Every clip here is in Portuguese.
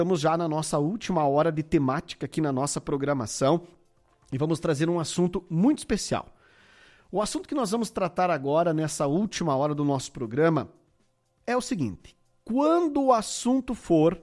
Estamos já na nossa última hora de temática aqui na nossa programação e vamos trazer um assunto muito especial. O assunto que nós vamos tratar agora, nessa última hora do nosso programa, é o seguinte: quando o assunto for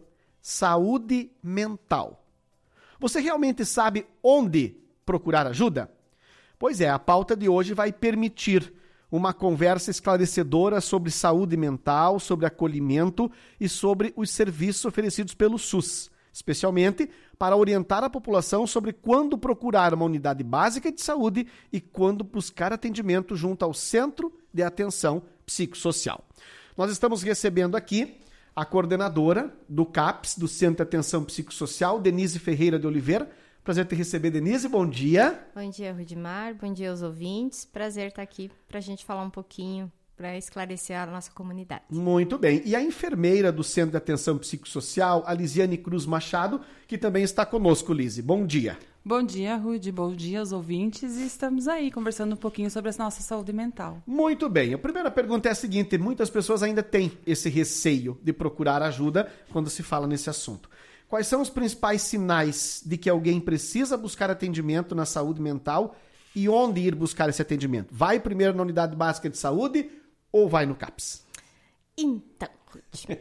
saúde mental, você realmente sabe onde procurar ajuda? Pois é, a pauta de hoje vai permitir uma conversa esclarecedora sobre saúde mental, sobre acolhimento e sobre os serviços oferecidos pelo SUS, especialmente para orientar a população sobre quando procurar uma unidade básica de saúde e quando buscar atendimento junto ao Centro de Atenção Psicossocial. Nós estamos recebendo aqui a coordenadora do CAPS, do Centro de Atenção Psicossocial, Denise Ferreira de Oliveira. Prazer te receber, Denise. Bom dia. Bom dia, Rudimar. Bom dia aos ouvintes. Prazer estar aqui para a gente falar um pouquinho, para esclarecer a nossa comunidade. Muito bem. E a enfermeira do Centro de Atenção Psicossocial, a Lisiane Cruz Machado, que também está conosco, Lise. Bom dia. Bom dia, Rudy. Bom dia aos ouvintes. E estamos aí conversando um pouquinho sobre a nossa saúde mental. Muito bem. A primeira pergunta é a seguinte: muitas pessoas ainda têm esse receio de procurar ajuda quando se fala nesse assunto. Quais são os principais sinais de que alguém precisa buscar atendimento na saúde mental e onde ir buscar esse atendimento? Vai primeiro na unidade básica de saúde ou vai no CAPS? Então, Ruth,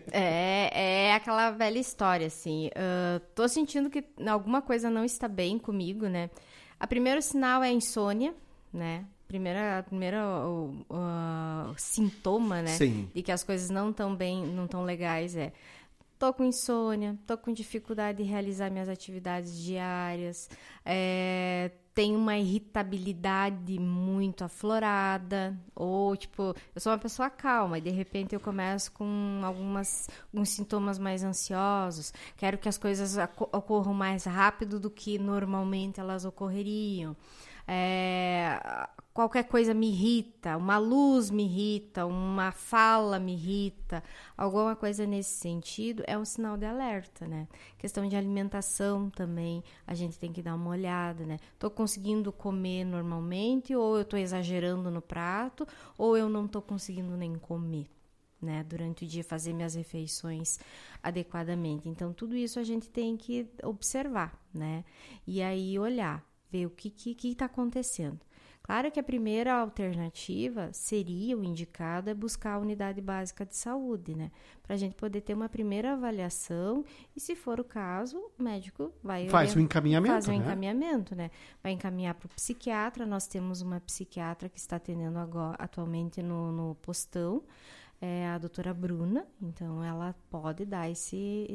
é aquela velha história, assim. Tô sentindo que alguma coisa não está bem comigo, né? O primeiro sinal é a insônia, né? Primeiro sintoma, né? Sim. De que as coisas não estão bem, não estão legais, tô com insônia, tô com dificuldade de realizar minhas atividades diárias, tenho uma irritabilidade muito aflorada, ou, tipo, eu sou uma pessoa calma e, de repente, eu começo com alguns sintomas mais ansiosos, quero que as coisas ocorram mais rápido do que normalmente elas ocorreriam. Qualquer coisa me irrita, uma luz me irrita, uma fala me irrita, alguma coisa nesse sentido é um sinal de alerta, né? Questão de alimentação também, a gente tem que dar uma olhada, né? Tô conseguindo comer normalmente, ou eu tô exagerando no prato, ou eu não tô conseguindo nem comer, né? Durante o dia, fazer minhas refeições adequadamente. Então, tudo isso a gente tem que observar, né? E aí olhar, ver o que está acontecendo. Claro que a primeira alternativa seria, o indicado, é buscar a unidade básica de saúde, né? Para a gente poder ter uma primeira avaliação e, se for o caso, o médico faz o encaminhamento, faz o encaminhamento, né? Vai encaminhar para o psiquiatra. Nós temos uma psiquiatra que está atendendo atualmente no postão, a doutora Bruna, então ela pode dar esse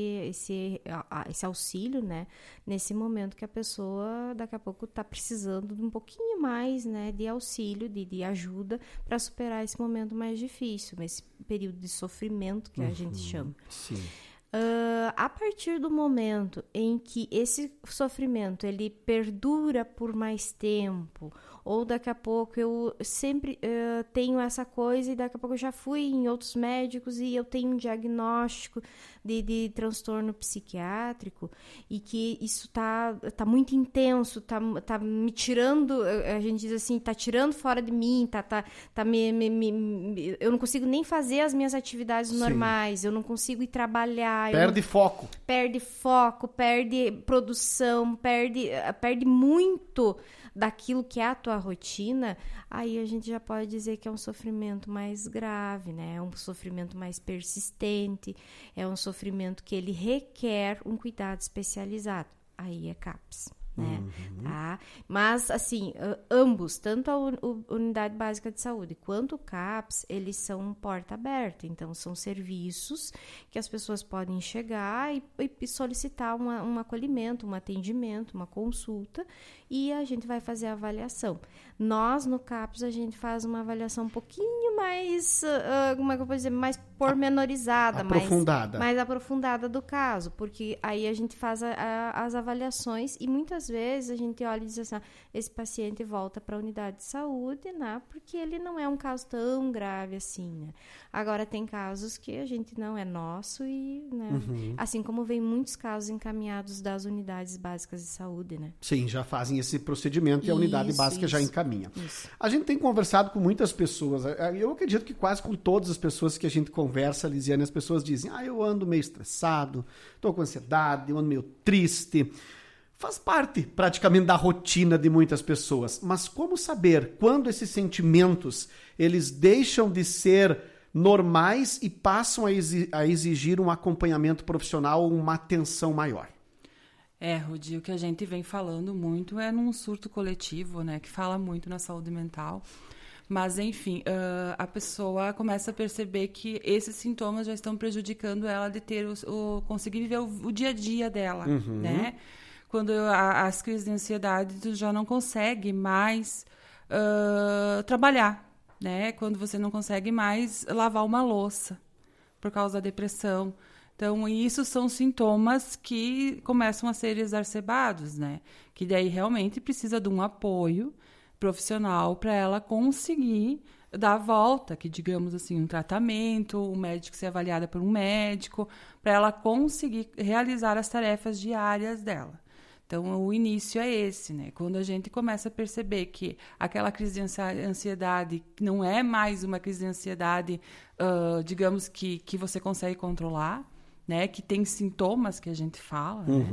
auxílio, né, nesse momento que a pessoa daqui a pouco está precisando de um pouquinho mais, né, de auxílio, de ajuda para superar esse momento mais difícil, esse período de sofrimento que a gente chama. Sim. A partir do momento em que esse sofrimento ele perdura por mais tempo, ou daqui a pouco eu sempre tenho essa coisa e daqui a pouco eu já fui em outros médicos e eu tenho um diagnóstico de transtorno psiquiátrico e que isso tá muito intenso, tá me tirando, a gente diz assim, tá tirando fora de mim, eu não consigo nem fazer as minhas atividades normais, eu não consigo ir trabalhar. Perde foco, perde produção, perde muito daquilo que é a tua rotina, aí a gente já pode dizer que é um sofrimento mais grave, né? É um sofrimento mais persistente, é um sofrimento que ele requer um cuidado especializado. Aí é CAPS, né? Tá? Mas, assim, ambos, tanto a Unidade Básica de Saúde quanto o CAPS, eles são porta aberta, então são serviços que as pessoas podem chegar e solicitar um acolhimento, um atendimento, uma consulta, e a gente vai fazer a avaliação. Nós, no CAPS, a gente faz uma avaliação um pouquinho mais, como é que eu posso dizer, mais pormenorizada, mais aprofundada do caso, porque aí a gente faz as avaliações e muitas muitas vezes a gente olha e diz assim, esse paciente volta para a unidade de saúde, né? Porque ele não é um caso tão grave assim, né? Agora, tem casos que a gente não é nosso e, né? Assim como vem muitos casos encaminhados das unidades básicas de saúde, né? Sim, já fazem esse procedimento e a unidade básica já encaminha. Isso. A gente tem conversado com muitas pessoas, eu acredito que quase com todas as pessoas que a gente conversa, Lisiane, as pessoas dizem, eu ando meio estressado, estou com ansiedade, eu ando meio triste. Faz parte praticamente da rotina de muitas pessoas, mas como saber quando esses sentimentos eles deixam de ser normais e passam a exigir um acompanhamento profissional ou uma atenção maior? Rudi, o que a gente vem falando muito é num surto coletivo, né, que fala muito na saúde mental. Mas, enfim, a pessoa começa a perceber que esses sintomas já estão prejudicando ela de ter conseguir viver o dia a dia dela, né? Quando as crises de ansiedade, tu já não consegue mais trabalhar, né? Quando você não consegue mais lavar uma louça por causa da depressão. Então, isso são sintomas que começam a ser exacerbados, né? Que daí realmente precisa de um apoio profissional para ela conseguir dar a volta, que digamos assim, um tratamento, o médico ser avaliada por um médico, para ela conseguir realizar as tarefas diárias dela. Então, o início é esse, né? Quando a gente começa a perceber que aquela crise de ansiedade não é mais uma crise de ansiedade, digamos que você consegue controlar, né, que tem sintomas que a gente fala, né?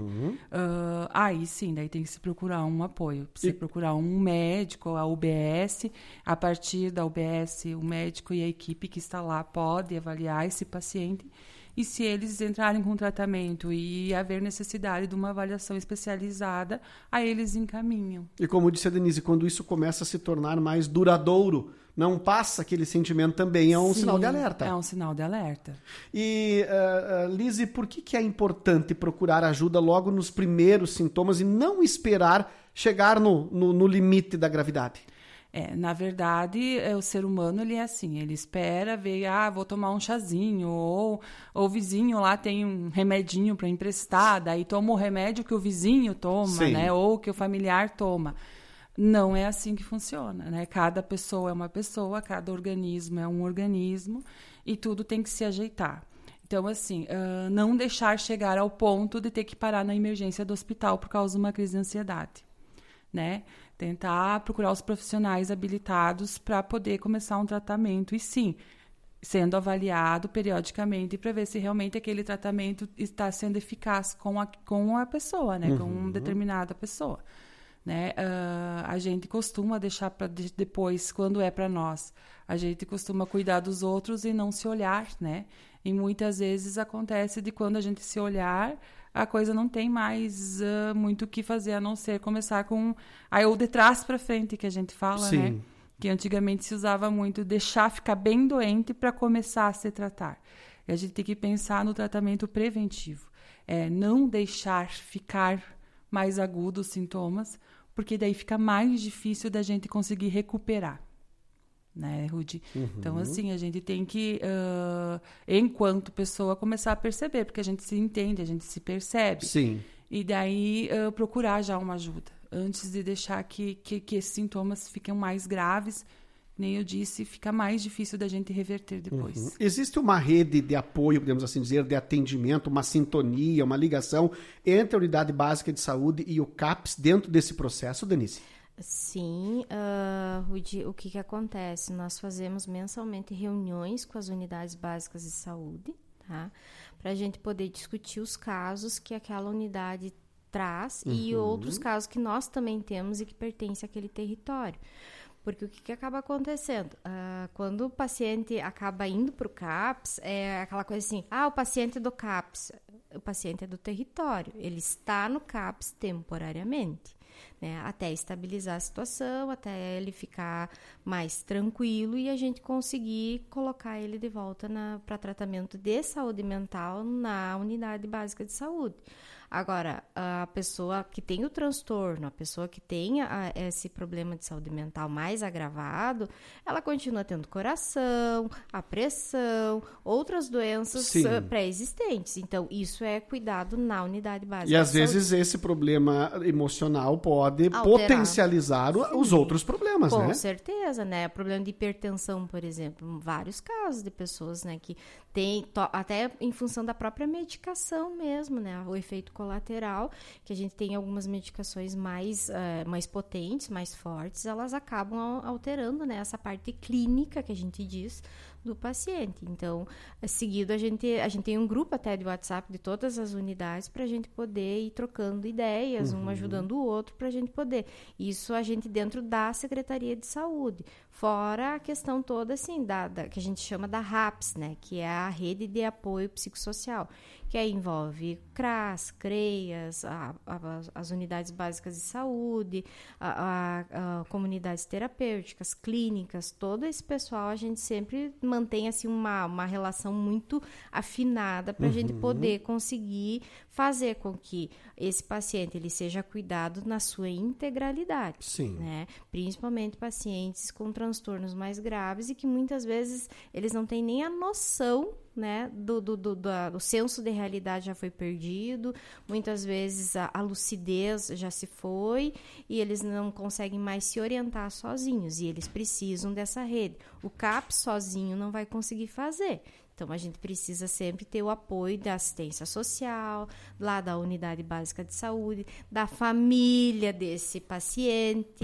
Aí sim, daí tem que se procurar um apoio, precisa procurar um médico, a UBS, a partir da UBS, o médico e a equipe que está lá pode avaliar esse paciente, e se eles entrarem com tratamento e haver necessidade de uma avaliação especializada, aí eles encaminham. E como disse a Denise, quando isso começa a se tornar mais duradouro, não passa aquele sentimento também, é um sinal de alerta. É um sinal de alerta. E, Lise, por que é importante procurar ajuda logo nos primeiros sintomas e não esperar chegar no limite da gravidade? Na verdade, o ser humano, ele é assim, ele espera ver, vou tomar um chazinho, ou o vizinho lá tem um remedinho para emprestar, daí toma o remédio que o vizinho toma, né, ou que o familiar toma. Não é assim que funciona, né? Cada pessoa é uma pessoa, cada organismo é um organismo e tudo tem que se ajeitar. Então, assim, não deixar chegar ao ponto de ter que parar na emergência do hospital por causa de uma crise de ansiedade, né? Tentar procurar os profissionais habilitados para poder começar um tratamento e, sim, sendo avaliado periodicamente para ver se realmente aquele tratamento está sendo eficaz com a pessoa, né? Com uma determinada pessoa. Né? A gente costuma deixar para depois, quando é para nós, a gente costuma cuidar dos outros e não se olhar, né? E muitas vezes acontece de quando a gente se olhar, a coisa não tem mais muito o que fazer, a não ser começar com o de trás para frente, que a gente fala, né? Que antigamente se usava muito, deixar ficar bem doente para começar a se tratar. E a gente tem que pensar no tratamento preventivo, não deixar ficar mais agudos os sintomas, porque daí fica mais difícil da gente conseguir recuperar, né, Rudi? Então, assim, a gente tem que, enquanto pessoa, começar a perceber, porque a gente se entende, a gente se percebe. Sim. E daí procurar já uma ajuda, antes de deixar que esses sintomas fiquem mais graves. Nem eu disse, fica mais difícil da gente reverter depois. Existe uma rede de apoio, podemos assim dizer, de atendimento, uma sintonia, uma ligação entre a Unidade Básica de Saúde e o CAPS dentro desse processo, Denise? Sim, Rudi, o que acontece? Nós fazemos mensalmente reuniões com as unidades básicas de saúde, tá? Para a gente poder discutir os casos que aquela unidade traz e outros casos que nós também temos e que pertencem àquele território. Porque o que acaba acontecendo? Quando o paciente acaba indo para o CAPS, é aquela coisa assim, o paciente é do CAPS, o paciente é do território, ele está no CAPS temporariamente, né? Até estabilizar a situação, até ele ficar mais tranquilo e a gente conseguir colocar ele de volta para tratamento de saúde mental na unidade básica de saúde. Agora, a pessoa que tem o transtorno, a pessoa que tem esse problema de saúde mental mais agravado, ela continua tendo coração, a pressão, outras doenças pré-existentes. Então, isso é cuidado na unidade básica. E às vezes esse problema emocional pode potencializar os outros problemas, né? Com certeza, né? O problema de hipertensão, por exemplo, vários casos de pessoas, né, que tem, até em função da própria medicação mesmo, né? O efeito colateral, que a gente tem algumas medicações mais potentes, mais fortes, elas acabam alterando, né, essa parte clínica que a gente diz do paciente. Então, seguido, a gente tem um grupo até de WhatsApp de todas as unidades para a gente poder ir trocando ideias, um ajudando o outro, para a gente poder. Isso a gente dentro da Secretaria de Saúde. Fora a questão toda, assim, que a gente chama da RAPS, né? Que é a Rede de Apoio Psicossocial, que aí envolve CRAS, CREAS, as unidades básicas de saúde, comunidades terapêuticas, clínicas, todo esse pessoal a gente sempre mantém assim, uma relação muito afinada para a gente poder conseguir fazer com que esse paciente ele seja cuidado na sua integralidade. Sim. Né? Principalmente pacientes com transtornos mais graves e que muitas vezes eles não têm nem a noção, né, do senso de realidade já foi perdido, muitas vezes a lucidez já se foi e eles não conseguem mais se orientar sozinhos e eles precisam dessa rede. O CAPS sozinho não vai conseguir fazer. Então, a gente precisa sempre ter o apoio da assistência social, lá da unidade básica de saúde, da família desse paciente.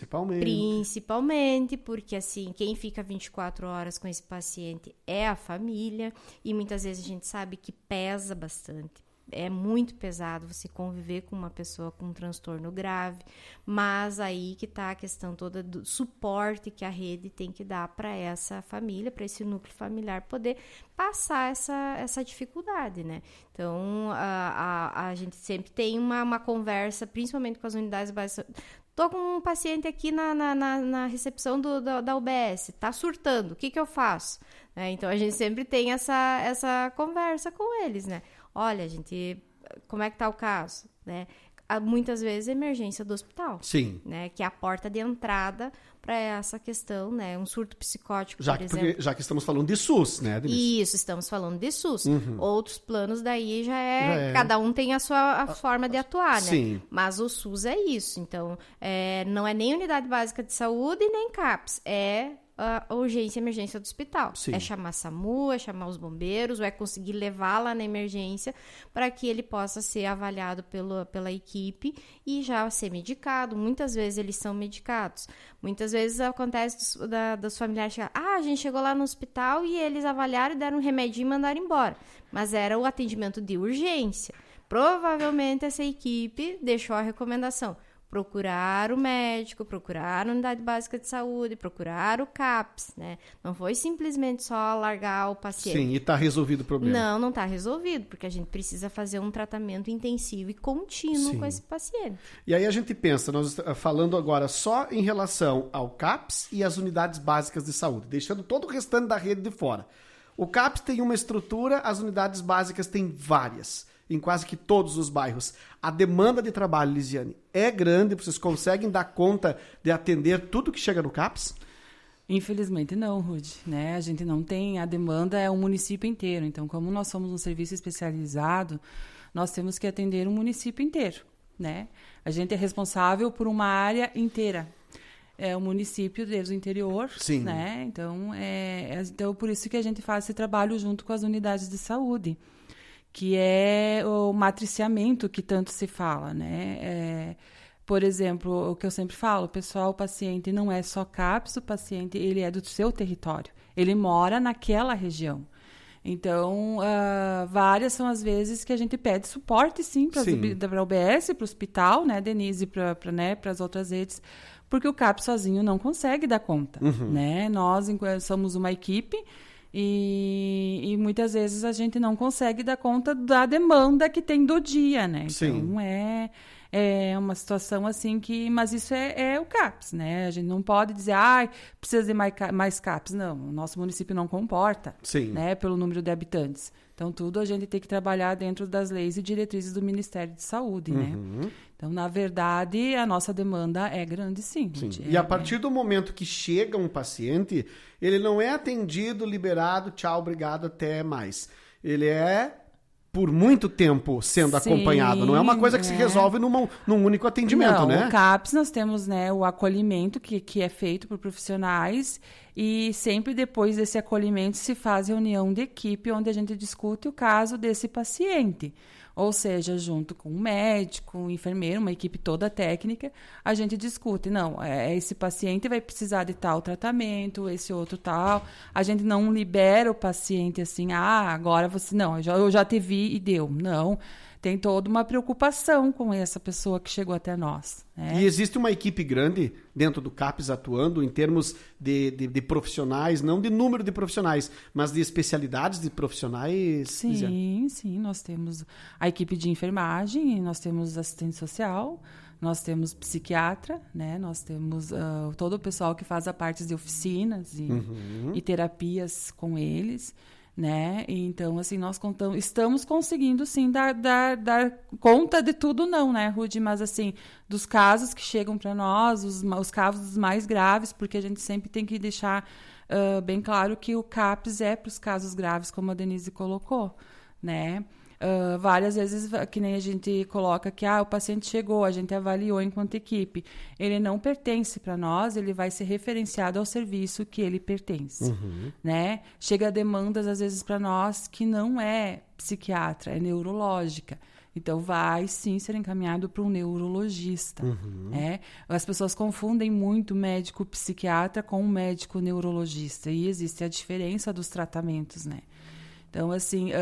Principalmente, porque, assim, quem fica 24 horas com esse paciente é a família. E muitas vezes a gente sabe que pesa bastante. É muito pesado você conviver com uma pessoa com um transtorno grave, mas aí que está a questão toda do suporte que a rede tem que dar para essa família, para esse núcleo familiar poder passar essa dificuldade, né? Então, a gente sempre tem uma conversa, principalmente com as unidades básicas. Estou com um paciente aqui na recepção da UBS, está surtando, o que eu faço? Então, a gente sempre tem essa conversa com eles, né? Olha, gente, como é que tá o caso? Né? Muitas vezes emergência do hospital. Sim. Né? Que é a porta de entrada para essa questão, né? Um surto psicótico, por exemplo. Já que estamos falando de SUS, né, Denise? Isso, estamos falando de SUS. Outros planos daí já é... Cada um tem a sua forma de atuar, né? Sim. Mas o SUS é isso. Então, não é nem unidade básica de saúde, nem CAPS. É a urgência e emergência do hospital. Sim. É chamar SAMU, é chamar os bombeiros, ou é conseguir levar lá na emergência para que ele possa ser avaliado pela equipe e já ser medicado. Muitas vezes eles são medicados. Muitas vezes acontece dos familiares chegar, a gente chegou lá no hospital e eles avaliaram, deram um remedinho e mandaram embora. Mas era o atendimento de urgência. Provavelmente essa equipe deixou a recomendação. Procurar o médico, procurar a unidade básica de saúde, procurar o CAPS, né? Não foi simplesmente só largar o paciente. Sim, e está resolvido o problema. Não está resolvido, porque a gente precisa fazer um tratamento intensivo e contínuo com esse paciente. E aí a gente pensa, nós estamos falando agora só em relação ao CAPS e às unidades básicas de saúde, deixando todo o restante da rede de fora. O CAPS tem uma estrutura, as unidades básicas têm várias, em quase que todos os bairros. A demanda de trabalho, Lisiane, é grande? Vocês conseguem dar conta de atender tudo que chega no CAPS? Infelizmente não, Rudy. Né? A gente não tem, a demanda é o município inteiro. Então, como nós somos um serviço especializado, nós temos que atender o município inteiro. Né? A gente é responsável por uma área inteira. É o município desde o interior. Sim. Né? Então, então, por isso que a gente faz esse trabalho junto com as unidades de saúde, que é o matriciamento que tanto se fala, né? Por exemplo, o que eu sempre falo, pessoal, o paciente não é só CAPS, o paciente ele é do seu território, ele mora naquela região. Então, várias são as vezes que a gente pede suporte, sim, para a UBS, para o hospital, né, Denise, para as outras redes, porque o CAPS sozinho não consegue dar conta, né? Nós somos uma equipe, e muitas vezes a gente não consegue dar conta da demanda que tem do dia, né? Então, é uma situação assim que... Mas isso é o CAPS, né? A gente não pode dizer, precisa de mais CAPS. Não, o nosso município não comporta, né? Pelo número de habitantes. Então, tudo a gente tem que trabalhar dentro das leis e diretrizes do Ministério de Saúde, né? Então, na verdade, a nossa demanda é grande, sim. E a partir do momento que chega um paciente, ele não é atendido, liberado, tchau, obrigado, até mais. Ele é por muito tempo sendo acompanhado. Não é uma coisa que se resolve num único atendimento, né? No CAPS nós temos, né, o acolhimento que é feito por profissionais e sempre depois desse acolhimento se faz reunião de equipe onde a gente discute o caso desse paciente. Ou seja, junto com o médico, o enfermeiro, uma equipe toda técnica, a gente discute. Não, esse paciente vai precisar de tal tratamento, esse outro tal. A gente não libera o paciente assim, agora você... Não, eu já te vi e deu. Não, tem toda uma preocupação com essa pessoa que chegou até nós. Né? E existe uma equipe grande dentro do CAPS atuando em termos de profissionais, não de número de profissionais, mas de especialidades de profissionais? Sim, nós temos a equipe de enfermagem, nós temos assistente social, nós temos psiquiatra, né? Nós temos todo o pessoal que faz a parte de oficinas e terapias com eles. Né? Então, assim, nós estamos conseguindo, sim, dar conta de tudo, não, né, Rudy? Mas, assim, dos casos que chegam para nós, os casos mais graves, porque a gente sempre tem que deixar bem claro que o CAPS é para os casos graves, como a Denise colocou, né? Várias vezes, que nem a gente coloca que o paciente chegou, a gente avaliou enquanto equipe. Ele não pertence para nós, ele vai ser referenciado ao serviço que ele pertence. Né? Chega demandas, às vezes, para nós que não é psiquiatra, é neurológica. Então, vai, sim, ser encaminhado para um neurologista. Né? As pessoas confundem muito médico psiquiatra com médico neurologista. E existe a diferença dos tratamentos, né? Então, assim,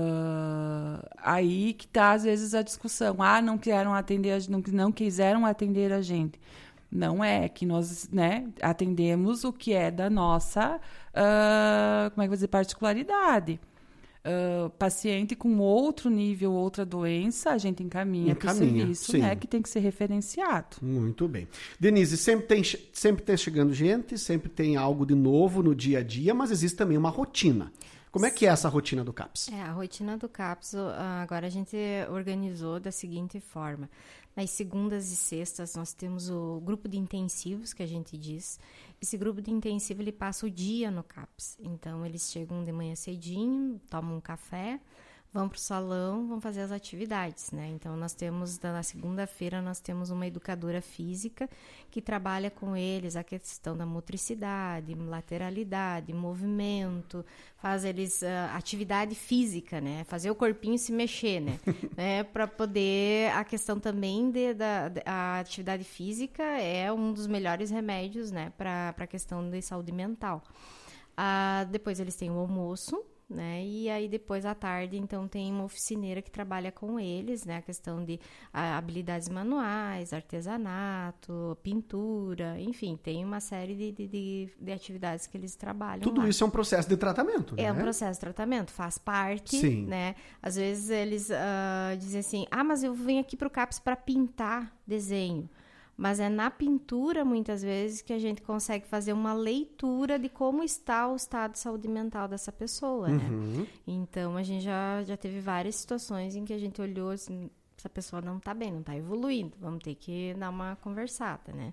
aí que está, às vezes, a discussão. Não quiseram atender a gente. Não é que nós, né, atendemos o que é da nossa, particularidade. Paciente com outro nível, outra doença, a gente encaminha para o serviço, né, que tem que ser referenciado. Muito bem. Denise, sempre tem chegando gente, sempre tem algo de novo no dia a dia, mas existe também uma rotina. Como é que é essa rotina do CAPS? A rotina do CAPS, agora a gente organizou da seguinte forma. Nas segundas e sextas, nós temos o grupo de intensivos, que a gente diz. Esse grupo de intensivo, ele passa o dia no CAPS. Então, eles chegam de manhã cedinho, tomam um café, vão para o salão, vão fazer as atividades, né? Então, nós temos, na segunda-feira, nós temos uma educadora física que trabalha com eles a questão da motricidade, lateralidade, movimento, faz eles atividade física, né? Fazer o corpinho se mexer, né? Para poder, a questão também a atividade física é um dos melhores remédios, né? Para a questão de saúde mental. Depois eles têm o almoço, né? E aí depois à tarde, então, tem uma oficineira que trabalha com eles, né? A questão de habilidades manuais, artesanato, pintura, enfim, tem uma série de atividades que eles trabalham. Tudo lá. isso é um processo de tratamento, né? É um processo de tratamento, faz parte, Sim. Né? Às vezes eles dizem assim, mas eu venho aqui para o CAPS para pintar desenho. Mas é na pintura, muitas vezes, que a gente consegue fazer uma leitura de como está o estado de saúde mental dessa pessoa, né? Então, a gente já teve várias situações em que a gente olhou assim, essa pessoa não está bem, não está evoluindo, vamos ter que dar uma conversada, né?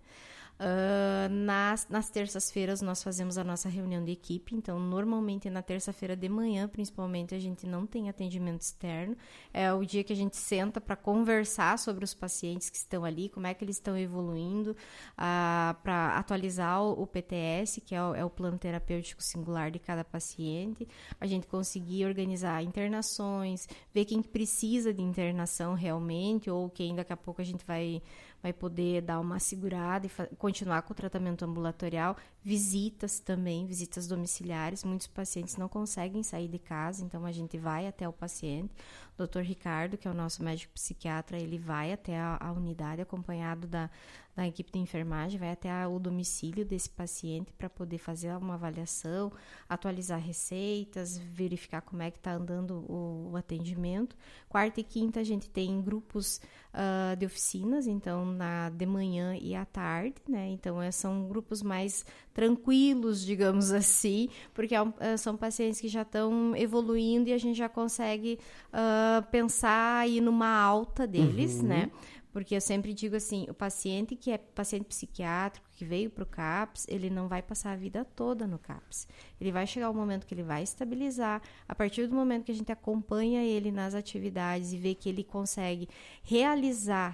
Nas terças-feiras nós fazemos a nossa reunião de equipe, então normalmente na terça-feira de manhã, principalmente, a gente não tem atendimento externo, é o dia que a gente senta para conversar sobre os pacientes que estão ali, como é que eles estão evoluindo, para atualizar o PTS, que é o plano terapêutico singular de cada paciente, a gente conseguir organizar internações, ver quem precisa de internação realmente, ou quem daqui a pouco a gente vai poder dar uma segurada e continuar com o tratamento ambulatorial, visitas também, visitas domiciliares. Muitos pacientes não conseguem sair de casa, então a gente vai até o paciente. O Dr. Ricardo, que é o nosso médico psiquiatra, ele vai até a unidade, acompanhado da equipe de enfermagem, vai até o domicílio desse paciente para poder fazer uma avaliação, atualizar receitas, verificar como é que está andando o atendimento. Quarta e quinta a gente tem grupos de oficinas, então de manhã e à tarde, né? Então são grupos mais tranquilos, digamos assim, porque são pacientes que já estão evoluindo e a gente já consegue pensar aí numa alta deles, né? Porque eu sempre digo assim, o paciente que é paciente psiquiátrico, que veio para o CAPS, ele não vai passar a vida toda no CAPS. Ele vai chegar um momento que ele vai estabilizar. A partir do momento que a gente acompanha ele nas atividades e vê que ele consegue realizar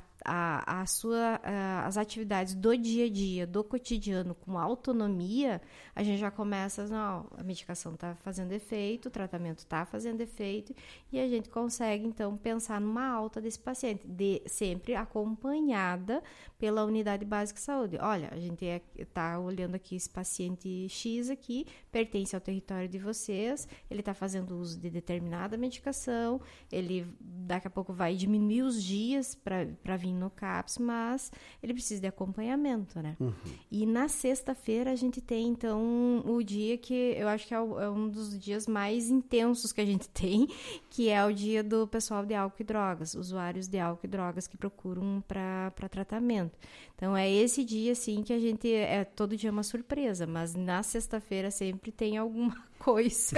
as atividades do dia a dia, do cotidiano, com autonomia, a gente já começa, não, a medicação está fazendo efeito, o tratamento está fazendo efeito, e a gente consegue, então, pensar numa alta desse paciente, sempre acompanhada pela unidade básica de saúde. Olha, a gente está olhando aqui esse paciente X aqui, pertence ao território de vocês, ele está fazendo uso de determinada medicação, ele daqui a pouco vai diminuir os dias para vir no CAPS, mas ele precisa de acompanhamento, né? E na sexta-feira a gente tem, então, o dia que eu acho que é um dos dias mais intensos que a gente tem, que é o dia do pessoal de álcool e drogas, usuários de álcool e drogas que procuram para tratamento. Então, é esse dia, assim, que a gente... todo dia é uma surpresa, mas na sexta-feira sempre tem alguma coisa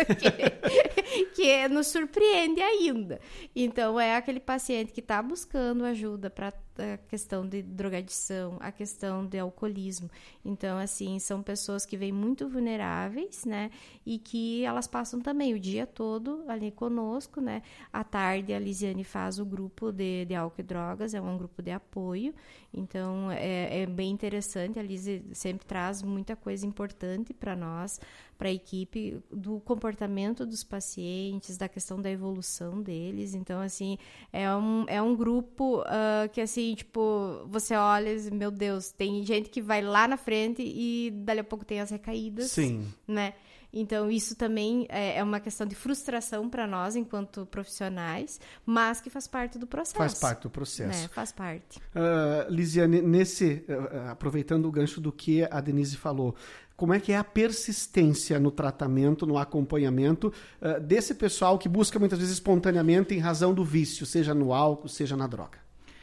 que nos surpreende ainda. Então, é aquele paciente que está buscando ajuda para a questão de drogadição, a questão de alcoolismo. Então, assim, são pessoas que vêm muito vulneráveis, né? E que elas passam também o dia todo ali conosco, né? À tarde, a Lisiane faz o grupo de álcool e drogas, é um grupo de apoio. Então, é bem interessante. A Lise sempre traz muita coisa importante para nós, para a equipe, do comportamento dos pacientes, da questão da evolução deles. Então, assim, é um grupo que, assim, tipo, você olha e diz, meu Deus, tem gente que vai lá na frente e dali a pouco tem as recaídas. Sim. Né? Então, isso também é uma questão de frustração para nós, enquanto profissionais, mas que faz parte do processo. Faz parte do processo. Né? Faz parte. Lisiane, aproveitando o gancho do que a Denise falou, como é que é a persistência no tratamento, no acompanhamento desse pessoal que busca muitas vezes espontaneamente em razão do vício, seja no álcool, seja na droga?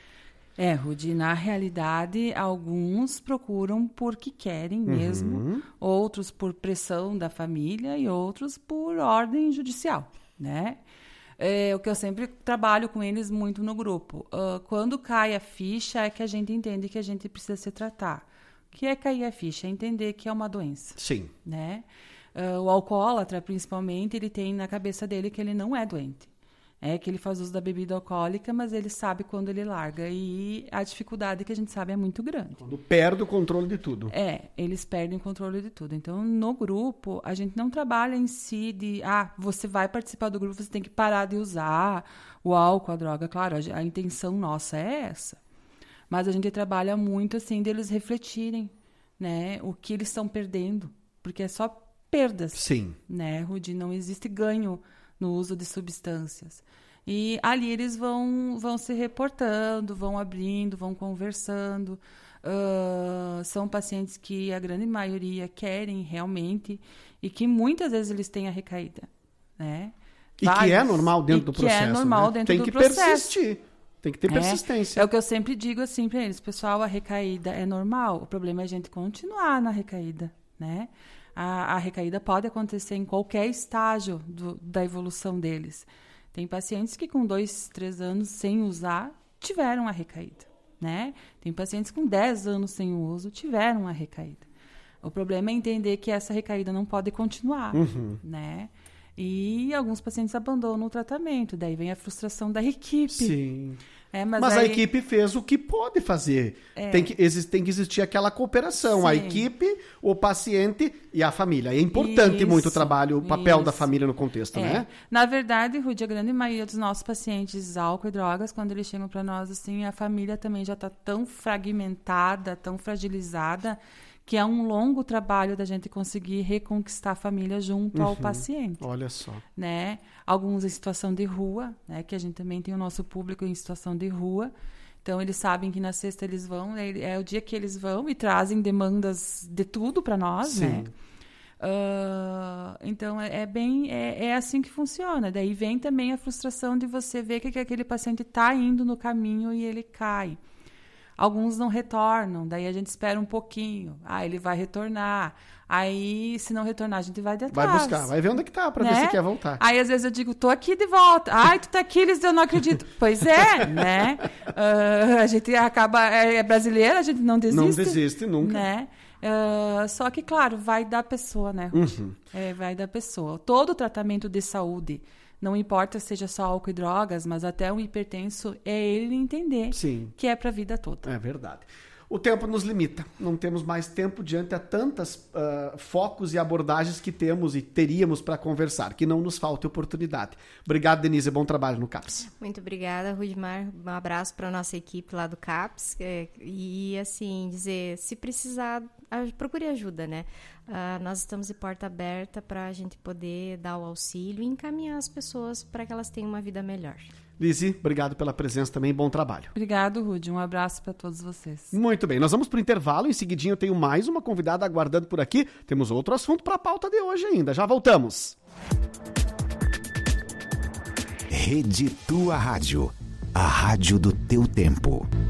Rudi, na realidade, alguns procuram porque querem mesmo, outros por pressão da família e outros por ordem judicial, né? O que eu sempre trabalho com eles muito no grupo. Quando cai a ficha é que a gente entende que a gente precisa se tratar. O que é cair a ficha? É entender que é uma doença. Sim. Né? O alcoólatra, principalmente, ele tem na cabeça dele que ele não é doente. Que ele faz uso da bebida alcoólica, mas ele sabe quando ele larga. E a dificuldade que a gente sabe é muito grande. Quando perde o controle de tudo. Eles perdem o controle de tudo. Então, no grupo, a gente não trabalha em si de... você vai participar do grupo, você tem que parar de usar o álcool, a droga. Claro, a intenção nossa é essa. Mas a gente trabalha muito, assim, deles refletirem, né? O que eles estão perdendo. Porque é só perdas. Sim. Né, Rudi? Não existe ganho no uso de substâncias. E ali eles vão se reportando, vão abrindo, vão conversando. São pacientes que a grande maioria querem realmente e que muitas vezes eles têm a recaída, né? E que é normal dentro do processo. Que é normal, né? Dentro do processo. Tem que persistir. Tem que ter persistência. É o que eu sempre digo assim para eles. Pessoal, a recaída é normal. O problema é a gente continuar na recaída, né? A recaída pode acontecer em qualquer estágio da evolução deles. Tem pacientes que com 2, 3 anos sem usar tiveram a recaída, né? Tem pacientes com 10 anos sem uso tiveram a recaída. O problema é entender que essa recaída não pode continuar, né? E alguns pacientes abandonam o tratamento, daí vem a frustração da equipe. Sim. Mas a equipe fez o que pode fazer. Tem que existir aquela cooperação. Sim. A equipe, o paciente e a família. É importante muito o papel da família no contexto, né? Na verdade, Rudi, a grande maioria dos nossos pacientes álcool e drogas, quando eles chegam para nós, assim, a família também já está tão fragmentada, tão fragilizada, que é um longo trabalho da gente conseguir reconquistar a família junto ao paciente. Olha só. Né? Alguns em situação de rua, né? Que a gente também tem o nosso público em situação de rua. Então, eles sabem que na sexta eles vão, é o dia que eles vão e trazem demandas de tudo para nós, Sim. né? Então, é assim que funciona. Daí vem também a frustração de você ver que aquele paciente está indo no caminho e ele cai. Alguns não retornam, daí a gente espera um pouquinho. Ele vai retornar. Aí, se não retornar, a gente vai de atrás. Vai buscar, vai ver onde é que tá, pra ver se quer voltar. Aí, às vezes, eu digo, tô aqui de volta. Tu tá aqui, Elis, eu não acredito. Pois é, né? A gente acaba... É brasileira, a gente não desiste. Não desiste nunca. Né? Só que, claro, vai da pessoa, né? Vai da pessoa. Todo tratamento de saúde, não importa seja só álcool e drogas, mas até um hipertenso, é ele entender que é pra vida toda. É verdade. O tempo nos limita, não temos mais tempo diante a tantas focos e abordagens que temos e teríamos para conversar, que não nos falte oportunidade. Obrigado, Denise, bom trabalho no CAPS. Muito obrigada, Rudimar, um abraço para a nossa equipe lá do CAPS, e assim, dizer, se precisar, procure ajuda, né? Nós estamos de porta aberta para a gente poder dar o auxílio e encaminhar as pessoas para que elas tenham uma vida melhor. Lizzy, obrigado pela presença também, bom trabalho. Obrigado, Rudy, um abraço para todos vocês. Muito bem, nós vamos para o intervalo, em seguidinho eu tenho mais uma convidada aguardando por aqui, temos outro assunto para a pauta de hoje ainda, já voltamos. Rede Tua Rádio, a rádio do teu tempo.